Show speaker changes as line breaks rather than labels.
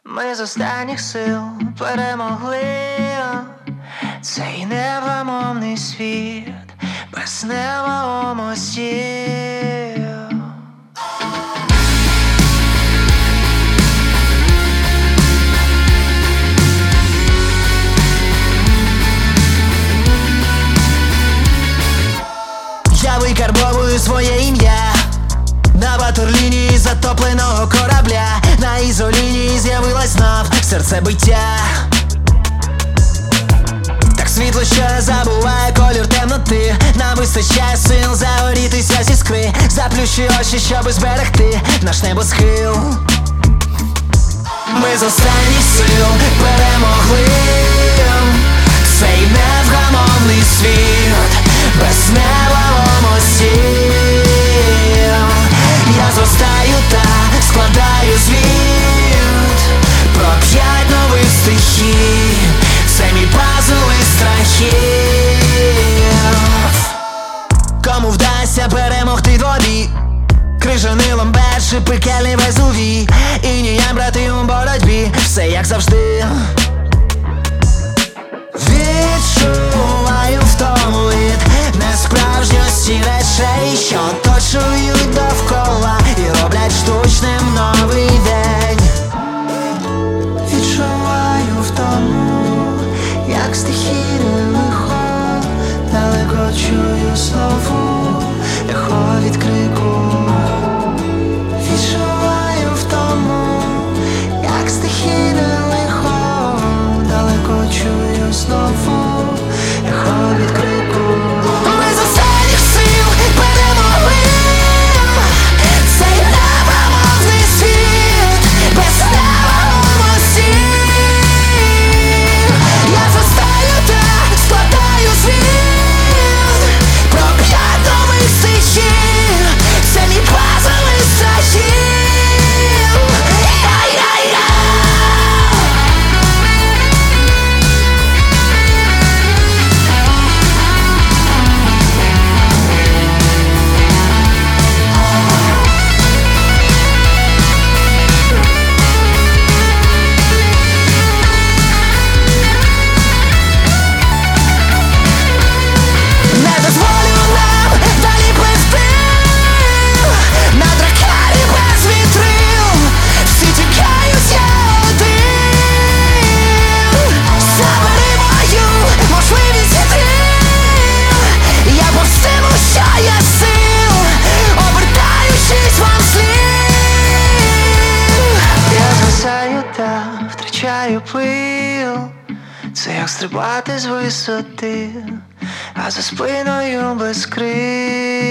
Ми з останніх сил перемогли цей невгамовний світ без неба у мості. Я викарбовую своє ім'я на ватерлінії затопленого корабля. На ізолінії з'явилась знов серцебиття. Так світло, що забуває колір темноти. Нам вистачає сил загорітися зі іскри. Заплющи очі, щоби зберегти наш небосхил. Ми з останніх сил перемогли цей невгамовний світ без неба у мості. Я зростаю та складаю звіт про 5 нових стихій. Це мій пазл із страхів. Кому вдасться перемогти двобій, крижаний ламбер чи пекельний Везувій. Ініям брати у боротьбі, все як завжди. Відчуваю втому від несправжньості речей, що оточують довкола і роблять штучним новий день. Відчуваю втому, як стихійне лихо, далеко чую знову ехо від крику. Відчуваю втому, як стихійне лихо, далеко чую знову ехо від крику. Ми з останніх сил перемогли цей невгамовний світ без неба у мості. Я зростаю та складаю звіт про 5 нових стихій. Це мій пазл із страхів. Не дозволю нам далі плисти на дракарі без вітрил. Всі тікають, я один. Забери мою можливість іти. Я повстиму, що є сил, обертаючись вам слід. Я згасаю та втрачаю пил. Це як стрибати з висоти, а за спиною без крил.